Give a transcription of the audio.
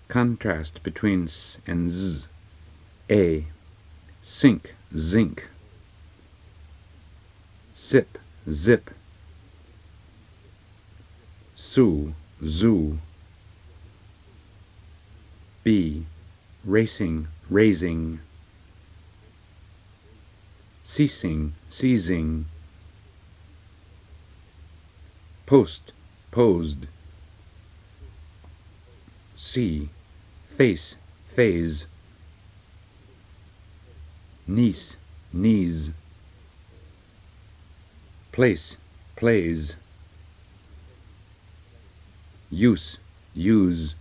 Contrast between s and z. A. Sink, zinc. Sip, zip. Sue, zoo. B. Racing, raising. Ceasing, seizing. Post, posed. C. Face, phase. Niece, knees. Place, plays. Use, use.